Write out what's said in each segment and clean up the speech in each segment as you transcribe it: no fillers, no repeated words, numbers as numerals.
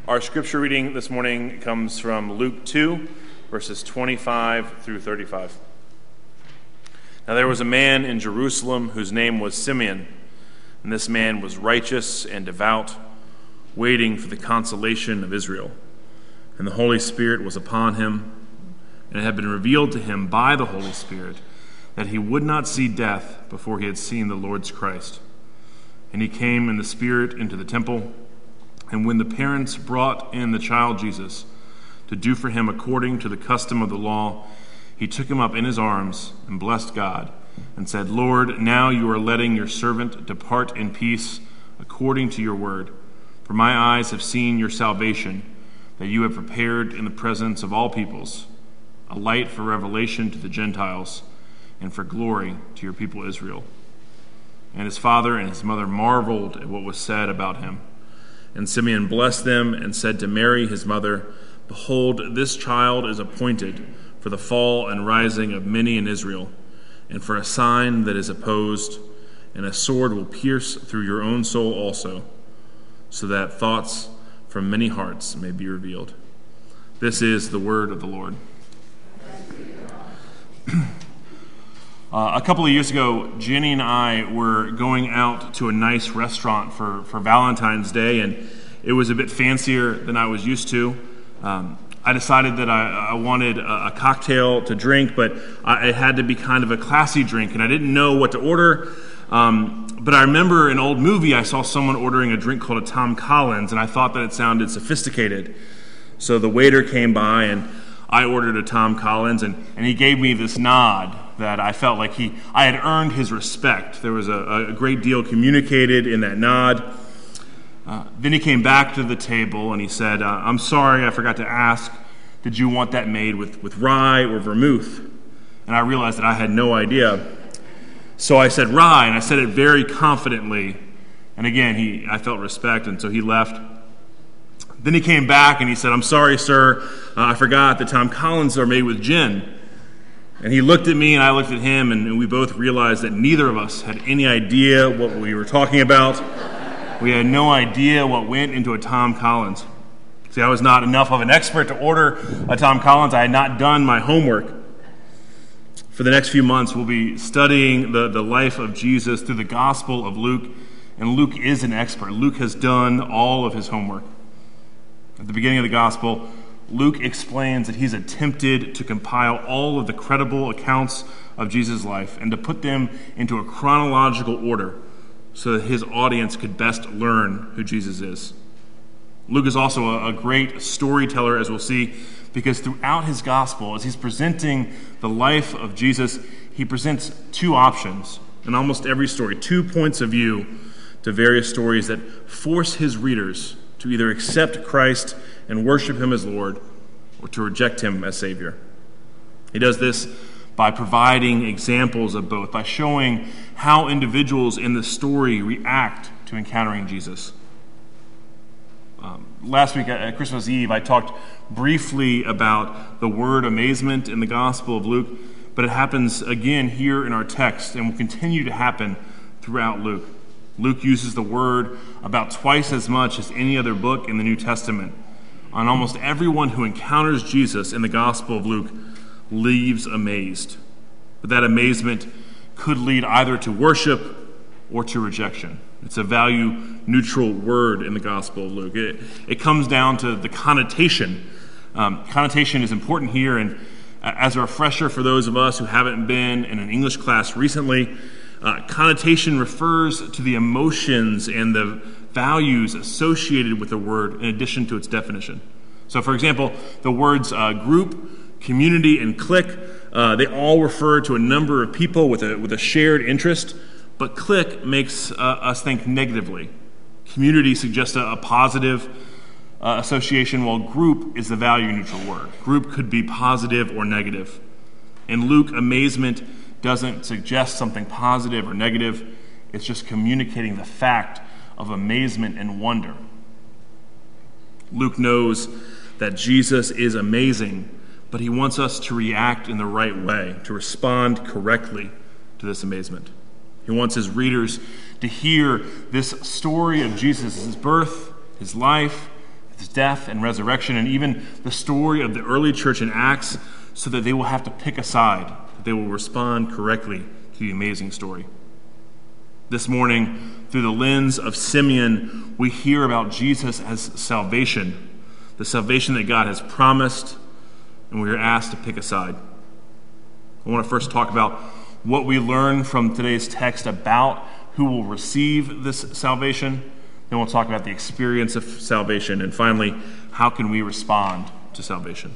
Our scripture reading this morning comes from Luke 2, verses 25 through 35. Now there was a man in Jerusalem whose name was Simeon, and this man was righteous and devout, waiting for the consolation of Israel. And the Holy Spirit was upon him, and it had been revealed to him by the Holy Spirit that he would not see death before he had seen the Lord's Christ. And he came in the Spirit into the temple. And when the parents brought in the child Jesus to do for him according to the custom of the law, he took him up in his arms and blessed God and said, Lord, now you are letting your servant depart in peace according to your word. For my eyes have seen your salvation, that you have prepared in the presence of all peoples, a light for revelation to the Gentiles and for glory to your people Israel. And his father and his mother marveled at what was said about him. And Simeon blessed them and said to Mary, his mother, Behold, this child is appointed for the fall and rising of many in Israel, and for a sign that is opposed, and a sword will pierce through your own soul also, so that thoughts from many hearts may be revealed. This is the word of the Lord. A couple of years ago, Jenny and I were going out to a nice restaurant for Valentine's Day, and it was a bit fancier than I was used to. I decided that I wanted a cocktail to drink, but it had to be kind of a classy drink, and I didn't know what to order. But I remember an old movie, I saw someone ordering a drink called a Tom Collins, and I thought that it sounded sophisticated. So the waiter came by, and I ordered a Tom Collins, and he gave me this nod that I felt like I had earned his respect. There was a great deal communicated in that nod. Then he came back to the table and he said, I'm sorry, I forgot to ask, did you want that made with rye or vermouth? And I realized that I had no idea. So I said rye, and I said it very confidently. And again, I felt respect, and so he left. Then he came back and he said, I'm sorry, sir, I forgot the Tom Collins are made with gin. And he looked at me and I looked at him, and we both realized that neither of us had any idea what we were talking about. We had no idea what went into a Tom Collins. See, I was not enough of an expert to order a Tom Collins. I had not done my homework. For the next few months, we'll be studying the life of Jesus through the Gospel of Luke, and Luke is an expert. Luke has done all of his homework. At the beginning of the Gospel, Luke explains that he's attempted to compile all of the credible accounts of Jesus' life and to put them into a chronological order so that his audience could best learn who Jesus is. Luke is also a great storyteller, as we'll see, because throughout his gospel, as he's presenting the life of Jesus, he presents two options in almost every story, 2 points of view to various stories that force his readers to either accept Christ and worship him as Lord, or to reject him as Savior. He does this by providing examples of both, by showing how individuals in the story react to encountering Jesus. Last week at Christmas Eve, I talked briefly about the word amazement in the Gospel of Luke, but it happens again here in our text and will continue to happen throughout Luke. Luke uses the word about twice as much as any other book in the New Testament. And almost everyone who encounters Jesus in the Gospel of Luke leaves amazed. But that amazement could lead either to worship or to rejection. It's a value-neutral word in the Gospel of Luke. It comes down to the connotation. Connotation is important here, and as a refresher for those of us who haven't been in an English class recently, connotation refers to the emotions and the values associated with the word in addition to its definition. So, for example, the words group, community, and clique, they all refer to a number of people with a shared interest, but clique makes us think negatively. Community suggests a positive association, while group is the value-neutral word. Group could be positive or negative. In Luke, amazement doesn't suggest something positive or negative. It's just communicating the fact of amazement and wonder. Luke knows that Jesus is amazing, but he wants us to react in the right way, to respond correctly to this amazement. He wants his readers to hear this story of Jesus' birth, his life, his death and resurrection, and even the story of the early church in Acts, so that they will have to pick a side, that they will respond correctly to the amazing story. This morning, through the lens of Simeon, we hear about Jesus as salvation, the salvation that God has promised, and we are asked to pick a side. I want to first talk about what we learn from today's text about who will receive this salvation. Then we'll talk about the experience of salvation. And finally, how can we respond to salvation?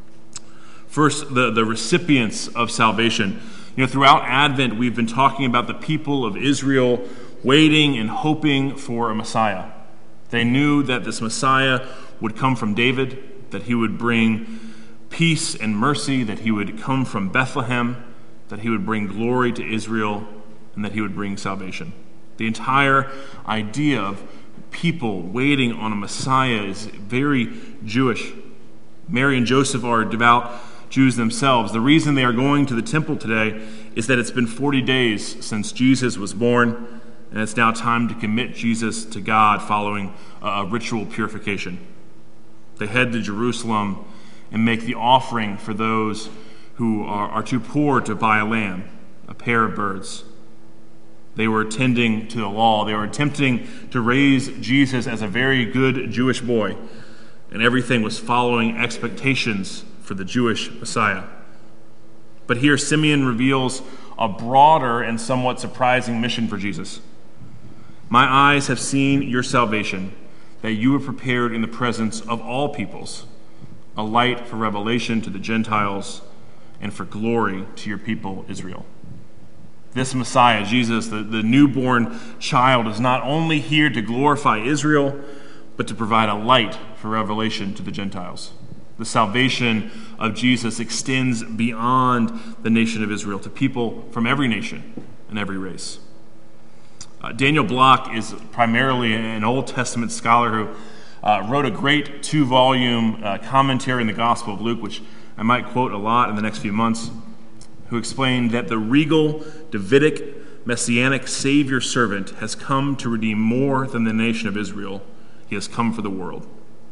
First, the recipients of salvation. Throughout Advent, we've been talking about the people of Israel waiting and hoping for a Messiah. They knew that this Messiah would come from David, that he would bring peace and mercy, that he would come from Bethlehem, that he would bring glory to Israel, and that he would bring salvation. The entire idea of people waiting on a Messiah is very Jewish. Mary and Joseph are devout Jews themselves. The reason they are going to the temple today is that it's been 40 days since Jesus was born, and it's now time to commit Jesus to God following a ritual purification. They head to Jerusalem and make the offering for those who are too poor to buy a lamb, a pair of birds. They were attending to the law. They were attempting to raise Jesus as a very good Jewish boy, and everything was following expectations for the Jewish Messiah. But here Simeon reveals a broader and somewhat surprising mission for Jesus. My eyes have seen your salvation, that you have prepared in the presence of all peoples, a light for revelation to the Gentiles and for glory to your people Israel. This Messiah, Jesus, the newborn child, is not only here to glorify Israel, but to provide a light for revelation to the Gentiles. The salvation of Jesus extends beyond the nation of Israel to people from every nation and every race. Daniel Block is primarily an Old Testament scholar who wrote a great 2-volume commentary in the Gospel of Luke, which I might quote a lot in the next few months, who explained that the regal, Davidic, messianic Savior servant has come to redeem more than the nation of Israel. He has come for the world.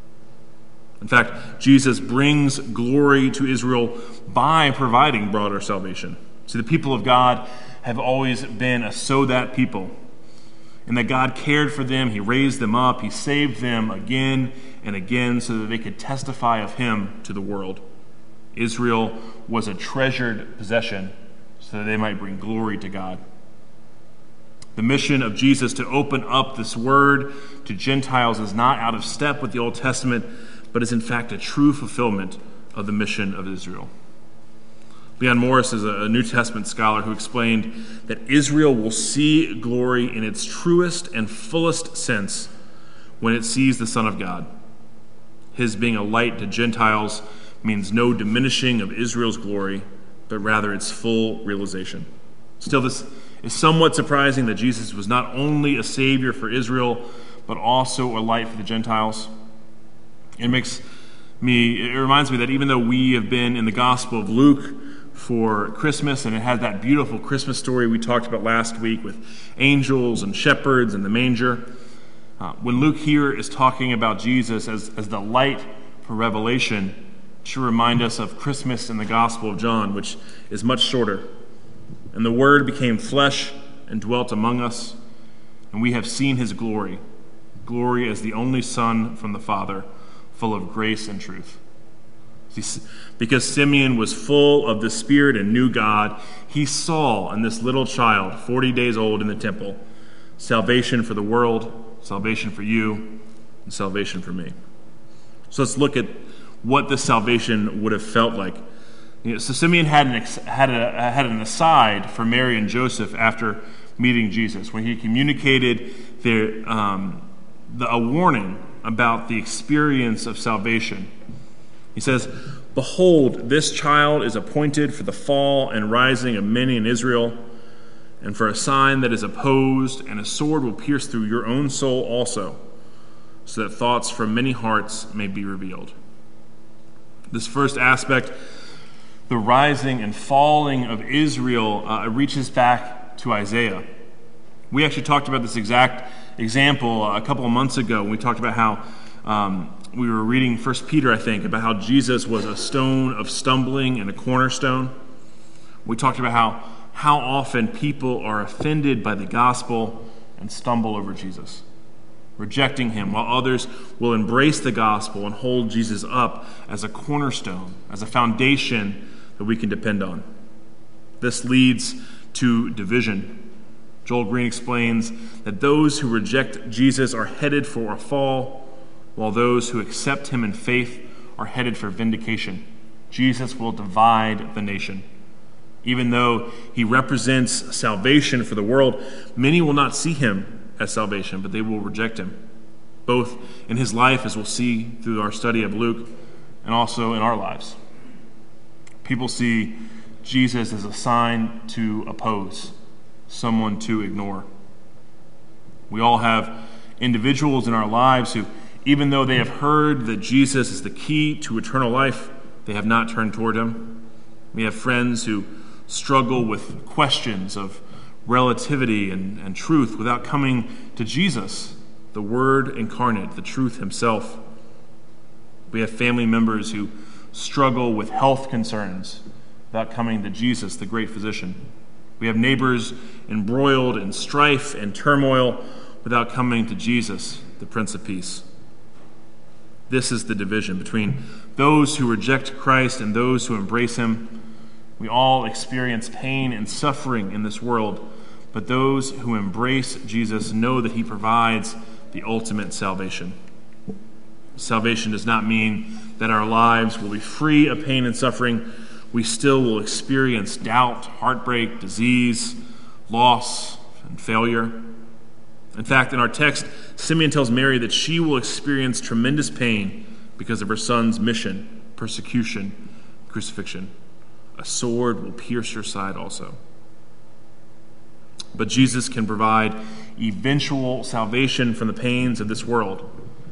In fact, Jesus brings glory to Israel by providing broader salvation. See, the people of God have always been a so-that people, and that God cared for them, he raised them up, he saved them again and again so that they could testify of him to the world. Israel was a treasured possession so that they might bring glory to God. The mission of Jesus to open up this word to Gentiles is not out of step with the Old Testament, but is in fact a true fulfillment of the mission of Israel. Leon Morris is a New Testament scholar who explained that Israel will see glory in its truest and fullest sense when it sees the Son of God. His being a light to Gentiles means no diminishing of Israel's glory, but rather its full realization. Still, this is somewhat surprising that Jesus was not only a Savior for Israel, but also a light for the Gentiles. It reminds me that even though we have been in the Gospel of Luke for Christmas, and it has that beautiful Christmas story we talked about last week with angels and shepherds and the manger, when Luke here is talking about Jesus as the light for revelation, it should remind us of Christmas in the Gospel of John, which is much shorter. And the Word became flesh and dwelt among us, and we have seen his glory as the only Son from the Father, full of grace and truth. Because Simeon was full of the Spirit and knew God, he saw in this little child, 40 days old in the temple, salvation for the world, salvation for you, and salvation for me. So let's look at what this salvation would have felt like. So Simeon had an aside for Mary and Joseph after meeting Jesus, when he communicated a warning about the experience of salvation. He says, "Behold, this child is appointed for the fall and rising of many in Israel, and for a sign that is opposed, and a sword will pierce through your own soul also, so that thoughts from many hearts may be revealed." This first aspect, the rising and falling of Israel, reaches back to Isaiah. We actually talked about this exact example a couple of months ago when we talked about how we were reading 1 Peter, I think, about how Jesus was a stone of stumbling and a cornerstone. We talked about how often people are offended by the gospel and stumble over Jesus, rejecting him, while others will embrace the gospel and hold Jesus up as a cornerstone, as a foundation that we can depend on. This leads to division. Joel Green explains that those who reject Jesus are headed for a fall, while those who accept him in faith are headed for vindication. Jesus will divide the nation. Even though he represents salvation for the world, many will not see him as salvation, but they will reject him, both in his life, as we'll see through our study of Luke, and also in our lives. People see Jesus as a sign to oppose, someone to ignore. We all have individuals in our lives who, even though they have heard that Jesus is the key to eternal life, they have not turned toward him. We have friends who struggle with questions of relativity and truth without coming to Jesus, the Word incarnate, the truth himself. We have family members who struggle with health concerns without coming to Jesus, the great physician. We have neighbors embroiled in strife and turmoil without coming to Jesus, the Prince of Peace. This is the division between those who reject Christ and those who embrace him. We all experience pain and suffering in this world, but those who embrace Jesus know that he provides the ultimate salvation. Salvation does not mean that our lives will be free of pain and suffering. We still will experience doubt, heartbreak, disease, loss, and failure. In fact, in our text, Simeon tells Mary that she will experience tremendous pain because of her son's mission, persecution, crucifixion. A sword will pierce your side also. But Jesus can provide eventual salvation from the pains of this world.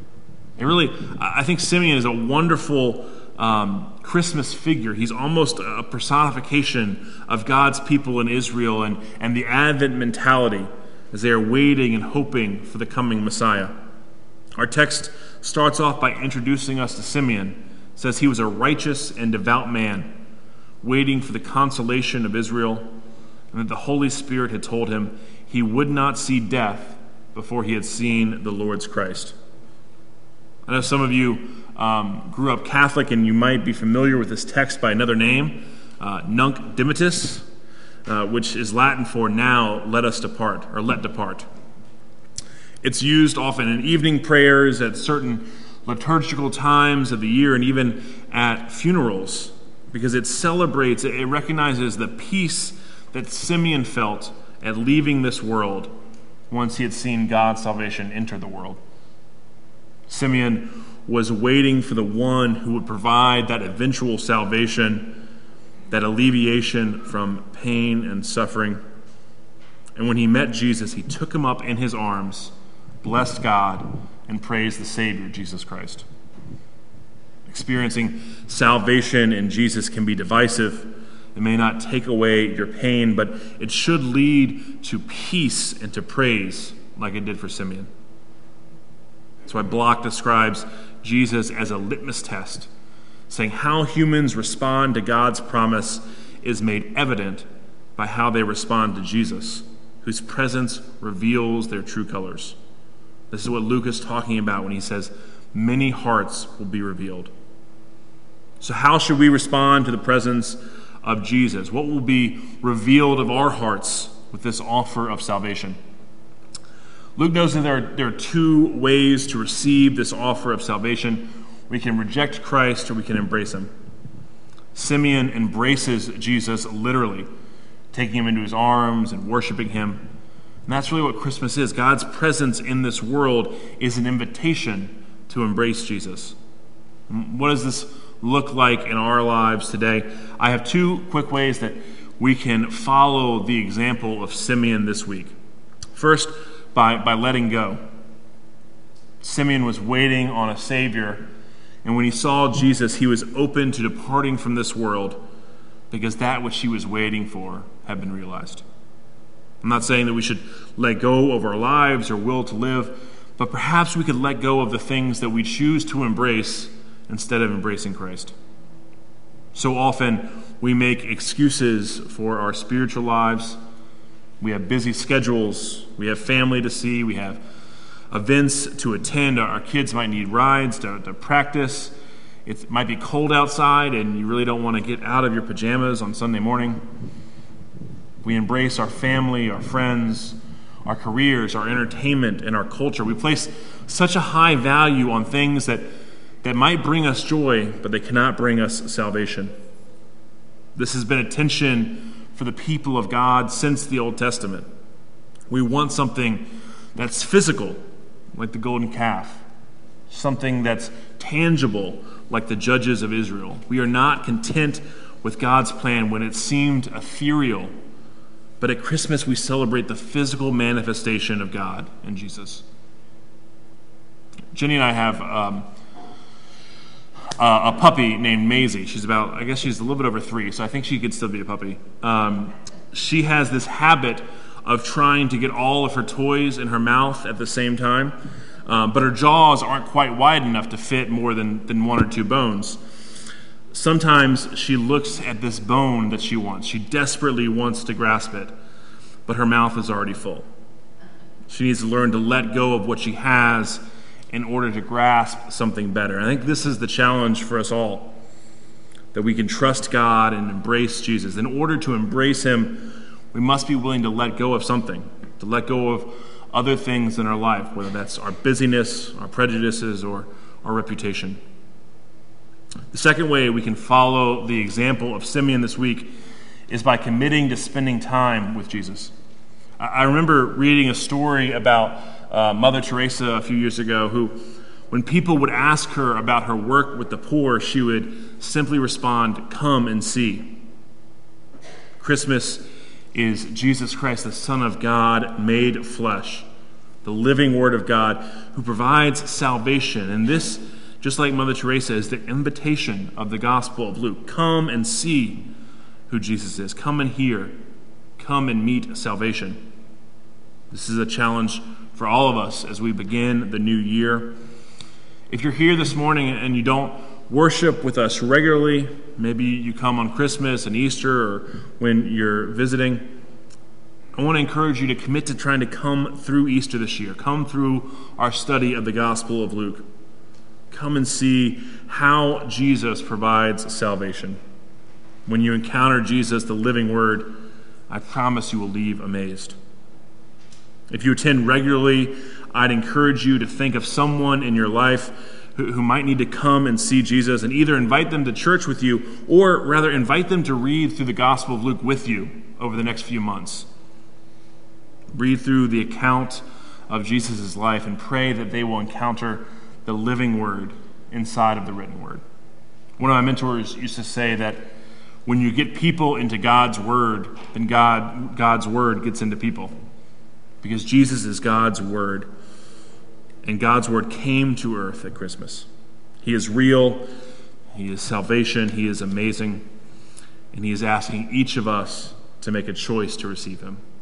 I think Simeon is a wonderful Christmas figure. He's almost a personification of God's people in Israel and the Advent mentality as they are waiting and hoping for the coming Messiah. Our text starts off by introducing us to Simeon. It says he was a righteous and devout man, waiting for the consolation of Israel, and that the Holy Spirit had told him he would not see death before he had seen the Lord's Christ. I know some of you grew up Catholic, and you might be familiar with this text by another name, Nunc Dimittis, which is Latin for now let us depart, or let depart. It's used often in evening prayers at certain liturgical times of the year and even at funerals, because it celebrates, it recognizes the peace that Simeon felt at leaving this world once he had seen God's salvation enter the world. Simeon was waiting for the one who would provide that eventual salvation, that alleviation from pain and suffering. And when he met Jesus, he took him up in his arms, blessed God, and praised the Savior, Jesus Christ. Experiencing salvation in Jesus can be divisive. It may not take away your pain, but it should lead to peace and to praise like it did for Simeon. That's why Bloch describes Jesus as a litmus test, saying how humans respond to God's promise is made evident by how they respond to Jesus, whose presence reveals their true colors. This is what Luke is talking about when he says, many hearts will be revealed. So how should we respond to the presence of Jesus? What will be revealed of our hearts with this offer of salvation? Luke knows that there are two ways to receive this offer of salvation. We can reject Christ or we can embrace him. Simeon embraces Jesus literally, taking him into his arms and worshiping him. And that's really what Christmas is. God's presence in this world is an invitation to embrace Jesus. What does this look like in our lives today? I have two quick ways that we can follow the example of Simeon this week. First, by letting go. Simeon was waiting on a Savior, and when he saw Jesus, he was open to departing from this world because that which he was waiting for had been realized. I'm not saying that we should let go of our lives or will to live, but perhaps we could let go of the things that we choose to embrace instead of embracing Christ. So often we make excuses for our spiritual lives. We have busy schedules. We have family to see. We have events to attend. Our kids might need rides to practice. It might be cold outside and you really don't want to get out of your pajamas on Sunday morning. We embrace our family, our friends, our careers, our entertainment, and our culture. We place such a high value on things that might bring us joy, but they cannot bring us salvation. This has been a tension for the people of God since the Old Testament. We want something that's physical, like the golden calf, something that's tangible, like the judges of Israel. We are not content with God's plan when it seemed ethereal, but at Christmas we celebrate the physical manifestation of God in Jesus. Jenny and I have a puppy named Maisie. She's a little bit over 3, so I think she could still be a puppy. She has this habit of trying to get all of her toys in her mouth at the same time, but her jaws aren't quite wide enough to fit more than 1 or 2 bones. Sometimes she looks at this bone that she wants. She desperately wants to grasp it, but her mouth is already full. She needs to learn to let go of what she has in order to grasp something better. I think this is the challenge for us all, that we can trust God and embrace Jesus. In order to embrace him, we must be willing to let go of something, to let go of other things in our life, whether that's our busyness, our prejudices, or our reputation. The second way we can follow the example of Simeon this week is by committing to spending time with Jesus. I remember reading a story about Mother Teresa a few years ago who, when people would ask her about her work with the poor, she would simply respond, "Come and see." Christmas is Jesus Christ, the Son of God, made flesh, the living Word of God, who provides salvation. And this, just like Mother Teresa, is the invitation of the Gospel of Luke. Come and see who Jesus is. Come and hear. Come and meet salvation. This is a challenge for all of us as we begin the new year. If you're here this morning and you don't worship with us regularly, maybe you come on Christmas and Easter or when you're visiting, I want to encourage you to commit to trying to come through Easter this year. Come through our study of the Gospel of Luke. Come and see how Jesus provides salvation. When you encounter Jesus, the living Word, I promise you will leave amazed. If you attend regularly, I'd encourage you to think of someone in your life who might need to come and see Jesus, and either invite them to church with you, or rather invite them to read through the Gospel of Luke with you over the next few months. Read through the account of Jesus' life and pray that they will encounter the living Word inside of the written Word. One of my mentors used to say that when you get people into God's Word, then God's Word gets into people. Because Jesus is God's Word, and God's Word came to earth at Christmas. He is real, He is salvation, He is amazing, and He is asking each of us to make a choice to receive Him.